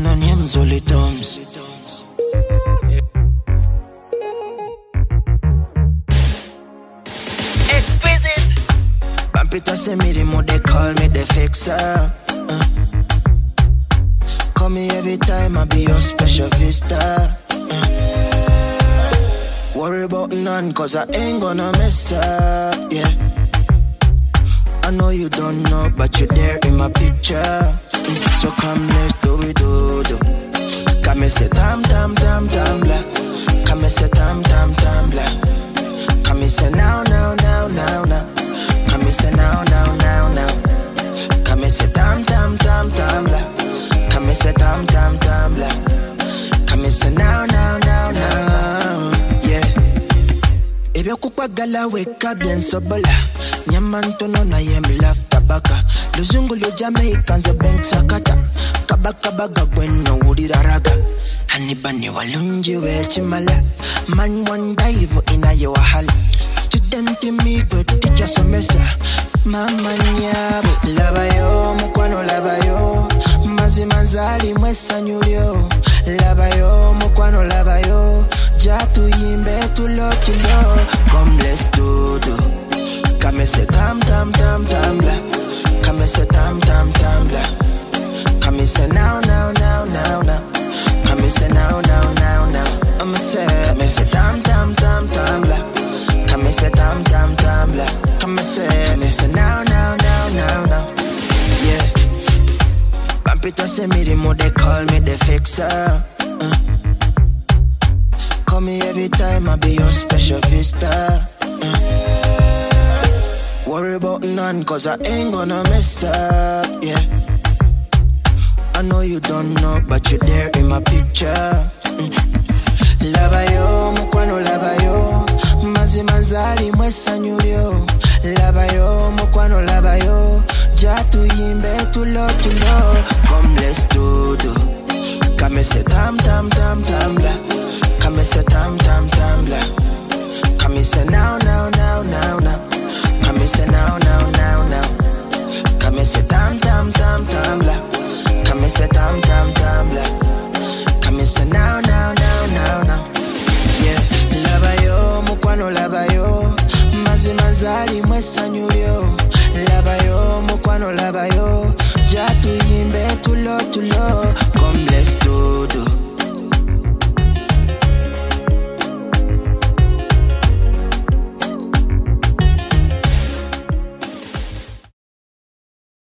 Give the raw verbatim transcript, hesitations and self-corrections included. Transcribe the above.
na names only thumbs. Exquisite. Pampita say me the more they call me the fixer. Uh. Call me every time I be your special vista. Uh. Worry about none cause I ain't gonna mess up, yeah. I know you don't know but you're there in my picture. Mm. So come let's do it, do do. Come and say tam tam tam tam blah. Come and say tam tam tam blah. Come and say now now now now now. Come and say now now now now. Come and say tam tam tam tam blah. Come and say tam tam tam blah. Come and say now now now now. Yeah. Ebe kupa gala weka bien sobola. Nyamanto no na yem laf tabaka. Luzungu lo Jamaicans a bank sakata. Kabaka baga bueno udi raga. Hanibani walunji we chimala. Man one dive in a yo hal. Student in me but teacher so mesa. Mama nyabu labayo mukwano labayo. Mazi manzali mwesa nyulio. Labayo mukwano labayo. Jatu yimbe tulo tulo. Come let's do do. Come say tam tam tam tam la. Come say tam tam tam la. Come say now now now now now. Come say now now now now. I'ma say come say tam tam tam tam la. Come say tam tam tam la. Come say come say now now now now now. Yeah. Pampita say me the more they call me the fixer. Uh. Call me every time I be your special vista. Uh. Worry about none cause I ain't gonna mess up, yeah. I know you don't know but you're there in my picture. Mm. Labayo, mukwano labayo. Mazi manzali mwesa nyulio. Labayo, mukwano labayo. Jatu yimbe tulo tulo. Come let's do do. Come say tam tam tam tam la. Come say tam tam tam la. Come say now now now now now. Come say now now now now. Come say tam tam tam tam la. Come say tam tam tam la. Come say now now now now now. Yeah. Labayo mukwano labayo. Mazi manzali mwesa nyulio. Labayo mukwano labayo. Jatu yimbe tulo tulo.